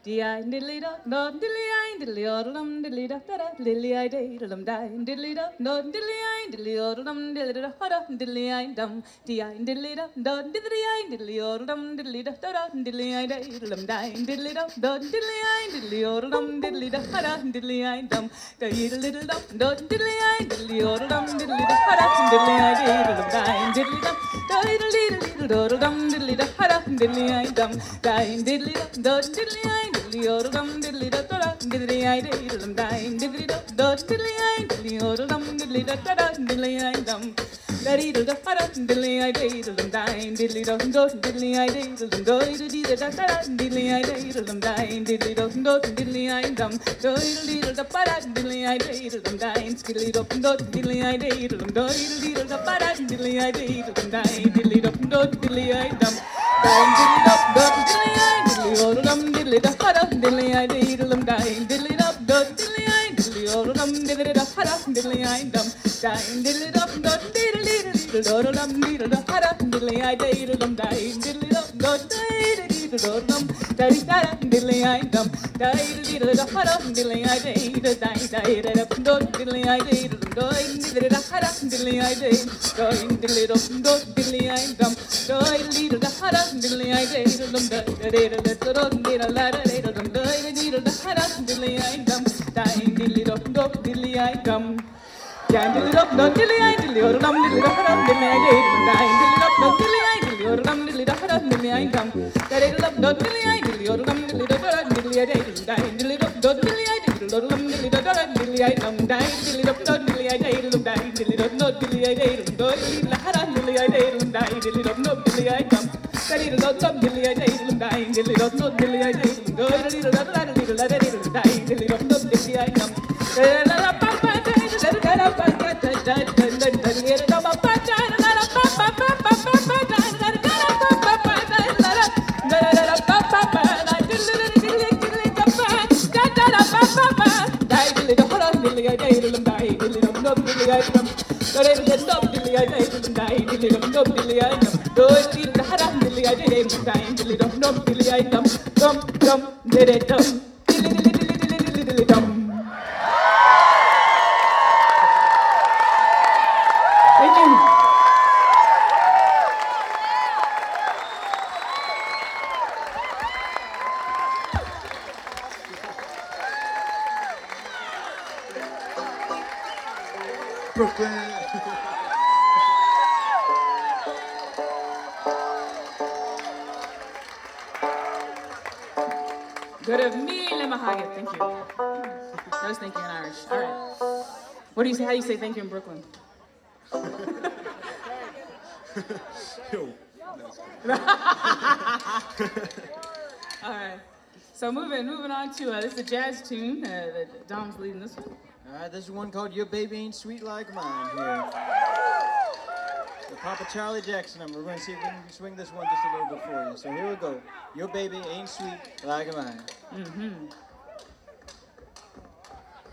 Di-I diddly da do diddly-I diddly dum diddly da da da diddly-I diddly die diddly da do diddly-I diddly dum diddly da da diddly-I dum Di-I diddly da do diddly-I diddly dum diddly da da da diddly-I diddly die diddly da do diddly-I diddly dum diddly da da diddly-I dum diddly dum do diddly-I diddly dum diddly da da diddly-I diddly die diddly dum diddly dum diddly da da diddly-I dum die diddly dum do diddly-I diddly dum diddly da da diddly-I diddly die diddly dum do diddly-I diddly dum diddly da da diddly-I dum diddly da da diddly-I diddly die diddly dum do diddly-I diddly do diddly da da diddly-I diddly die diddly dum do diddly-I dum do diddly da da diddly-I diddly die diddly dum do diddly-I diddly do diddly da da diddly-I diddly die diddly dum do diddly-I dum diddly dum do diddly-I diddly dum diddly da da diddly-I diddly die diddly dum do diddly-I diddly dum diddly da da diddly-I dum die diddly dum do diddly dum diddly da da diddly-I diddly die diddly dum do diddly dum diddly da diddly-I dum die diddly da da diddly-I diddly die die do diddly-I diddly do diddly da da diddly-I diddly do diddly dum do diddly-I dum do diddly da da diddly-I diddly dum da diddly da da diddly dum do diddly da da diddly-I dum die diddly dum do diddly-I dum diddly dum do diddly-I diddly dum diddly da da diddly-I die diddly dum do diddly-I diddly dum diddly da da diddly-I dum diddly dum do diddly-I diddly dum diddly da da diddly-I die diddly dum do diddly-I diddly dum diddly da da diddly-I dum die diddly dum do diddly-I diddly die diddly dum do diddly-I diddly do diddly da da diddly-I diddly die diddly dum do diddly-I dum diddly dum diddly-I diddly die diddly dum do diddly-I diddly do diddly da da diddly-I die diddly dum do diddly-I dum Thank you. Brooklyn. Good mille Mahagat. Thank you. I was thinking in Irish. All right. What do you say? How do you say thank you in Brooklyn? Yo. All right. So moving on to this is a jazz tune that Dom's leading this one. All right, this is one called Your Baby Ain't Sweet Like Mine here. The Papa Charlie Jackson number. We're going to see if we can swing this one just a little bit for you. So here we go. Your baby ain't sweet like mine. Mm-hmm.